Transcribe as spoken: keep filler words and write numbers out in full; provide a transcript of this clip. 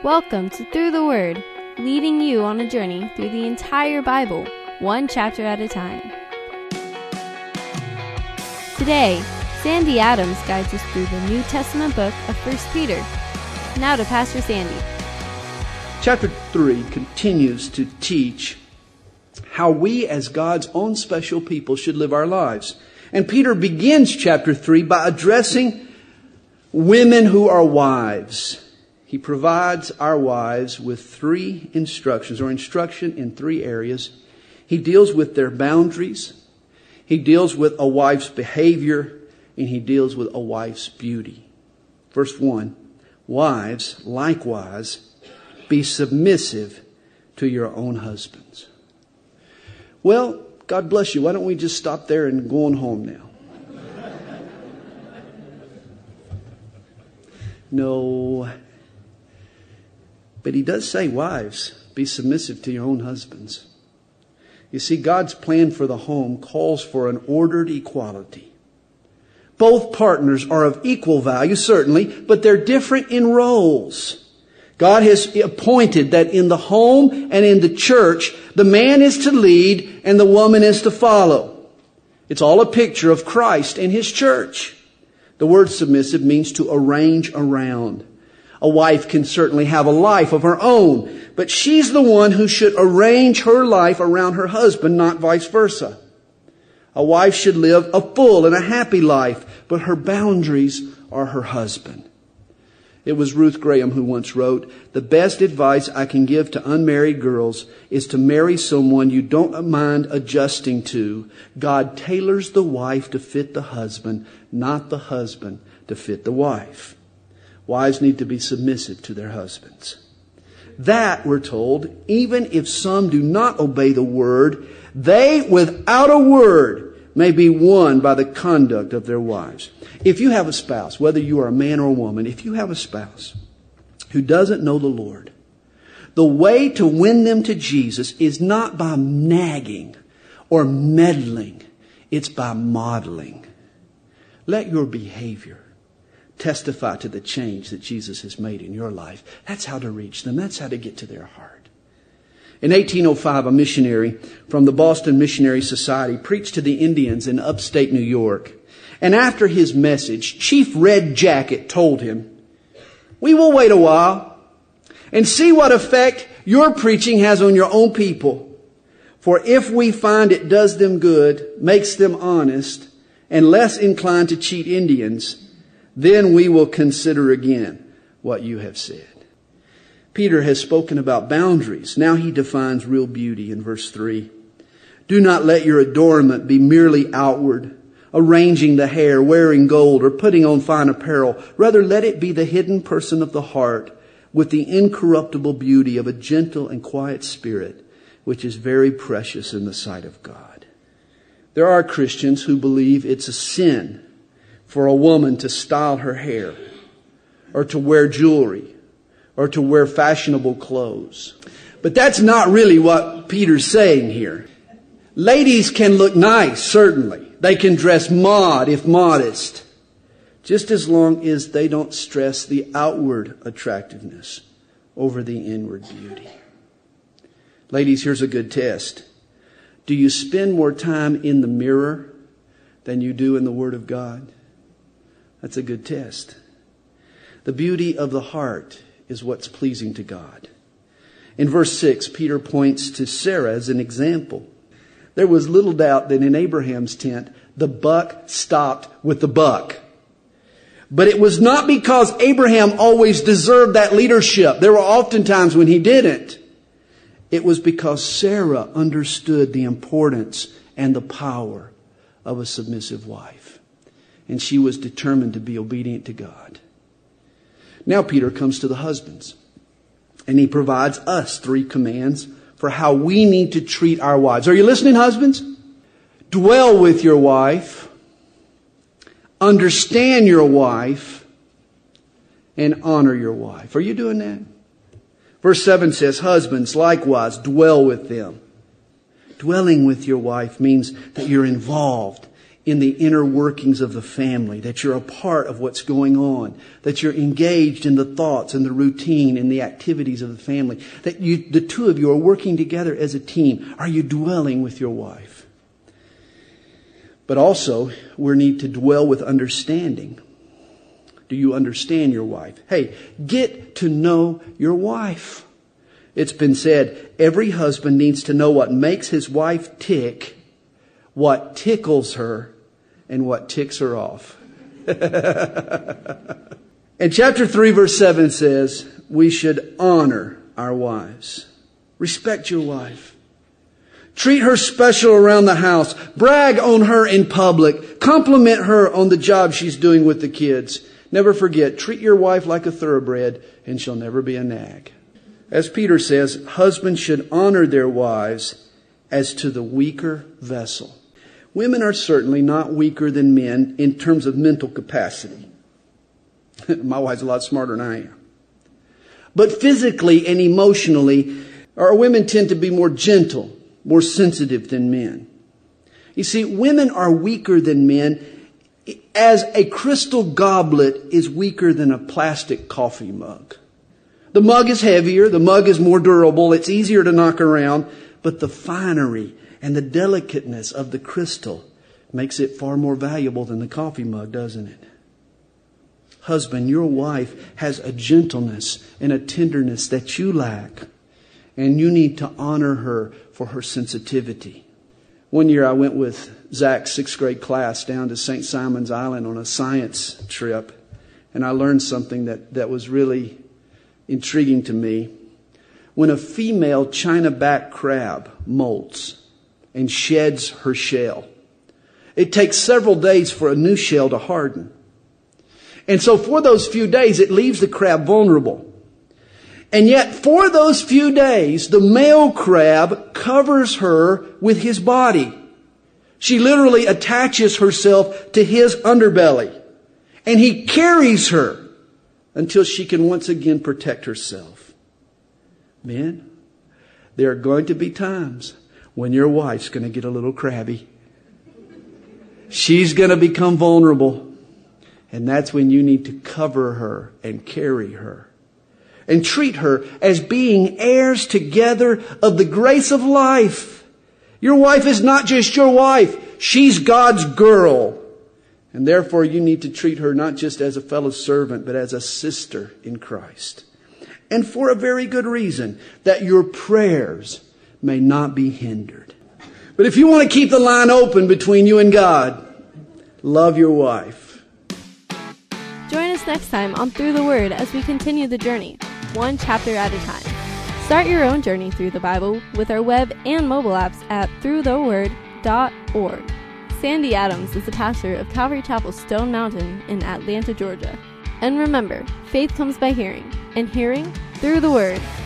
Welcome to Through the Word, leading you on a journey through the entire Bible, one chapter at a time. Today, Sandy Adams guides us through the New Testament book of First Peter. Now to Pastor Sandy. Chapter three continues to teach how we as God's own special people should live our lives. And Peter begins chapter three by addressing women who are wives. He provides our wives with three instructions, or instruction in three areas. He deals with their boundaries. He deals with a wife's behavior. And he deals with a wife's beauty. Verse one, wives, likewise, be submissive to your own husbands. Well, God bless you. Why don't we just stop there and go on home now? No. But he does say, wives, be submissive to your own husbands. You see, God's plan for the home calls for an ordered equality. Both partners are of equal value, certainly, but they're different in roles. God has appointed that in the home and in the church, the man is to lead and the woman is to follow. It's all a picture of Christ and His church. The word submissive means to arrange around. A wife can certainly have a life of her own, but she's the one who should arrange her life around her husband, not vice versa. A wife should live a full and a happy life, but her boundaries are her husband. It was Ruth Graham who once wrote, "The best advice I can give to unmarried girls is to marry someone you don't mind adjusting to. God tailors the wife to fit the husband, not the husband to fit the wife." Wives need to be submissive to their husbands. That, we're told, even if some do not obey the word, they, without a word, may be won by the conduct of their wives. If you have a spouse, whether you are a man or a woman, if you have a spouse who doesn't know the Lord, the way to win them to Jesus is not by nagging or meddling. It's by modeling. Let your behavior testify to the change that Jesus has made in your life. That's how to reach them. That's how to get to their heart. In eighteen oh five, a missionary from the Boston Missionary Society preached to the Indians in upstate New York. And after his message, Chief Red Jacket told him, "We will wait a while and see what effect your preaching has on your own people. For if we find it does them good, makes them honest, and less inclined to cheat Indians, then we will consider again what you have said." Peter has spoken about boundaries. Now he defines real beauty in verse three. "Do not let your adornment be merely outward, arranging the hair, wearing gold, or putting on fine apparel. Rather, let it be the hidden person of the heart with the incorruptible beauty of a gentle and quiet spirit, which is very precious in the sight of God." There are Christians who believe it's a sin for a woman to style her hair, or to wear jewelry, or to wear fashionable clothes. But that's not really what Peter's saying here. Ladies can look nice, certainly. They can dress mod, if modest, just as long as they don't stress the outward attractiveness over the inward beauty. Ladies, here's a good test. Do you spend more time in the mirror than you do in the Word of God? That's a good test. The beauty of the heart is what's pleasing to God. In verse six, Peter points to Sarah as an example. There was little doubt that in Abraham's tent, the buck stopped with the buck. But it was not because Abraham always deserved that leadership. There were often times when he didn't. It was because Sarah understood the importance and the power of a submissive wife. And she was determined to be obedient to God. Now Peter comes to the husbands. And he provides us three commands for how we need to treat our wives. Are you listening, husbands? Dwell with your wife. Understand your wife. And honor your wife. Are you doing that? Verse seven says, "Husbands, likewise, dwell with them." Dwelling with your wife means that you're involved in the inner workings of the family, that you're a part of what's going on, that you're engaged in the thoughts and the routine and the activities of the family, that you, the two of you are working together as a team. Are you dwelling with your wife? But also, we need to dwell with understanding. Do you understand your wife? Hey, get to know your wife. It's been said, every husband needs to know what makes his wife tick, what tickles her, and what ticks her off. And chapter three, verse seven says, we should honor our wives. Respect your wife. Treat her special around the house. Brag on her in public. Compliment her on the job she's doing with the kids. Never forget, treat your wife like a thoroughbred, and she'll never be a nag. As Peter says, husbands should honor their wives as to the weaker vessel. Women are certainly not weaker than men in terms of mental capacity. My wife's a lot smarter than I am. But physically and emotionally, our women tend to be more gentle, more sensitive than men. You see, women are weaker than men as a crystal goblet is weaker than a plastic coffee mug. The mug is heavier, the mug is more durable, it's easier to knock around, but the finery and the delicateness of the crystal makes it far more valuable than the coffee mug, doesn't it? Husband, your wife has a gentleness and a tenderness that you lack, and you need to honor her for her sensitivity. One year I went with Zach's sixth grade class down to Saint Simon's Island on a science trip, and I learned something that, that was really intriguing to me. When a female China-back crab molts and sheds her shell, it takes several days for a new shell to harden. And so for those few days, it leaves the crab vulnerable. And yet for those few days, the male crab covers her with his body. She literally attaches herself to his underbelly. And he carries her until she can once again protect herself. Men, there are going to be times when your wife's going to get a little crabby. She's going to become vulnerable. And that's when you need to cover her and carry her. And treat her as being heirs together of the grace of life. Your wife is not just your wife. She's God's girl. And therefore you need to treat her not just as a fellow servant, but as a sister in Christ. And for a very good reason, that your prayers may not be hindered. But if you want to keep the line open between you and God, love your wife. Join us next time on Through the Word as we continue the journey, one chapter at a time. Start your own journey through the Bible with our web and mobile apps at through the word dot org. Sandy Adams is the pastor of Calvary Chapel Stone Mountain in Atlanta, Georgia. And remember, faith comes by hearing, and hearing through the Word.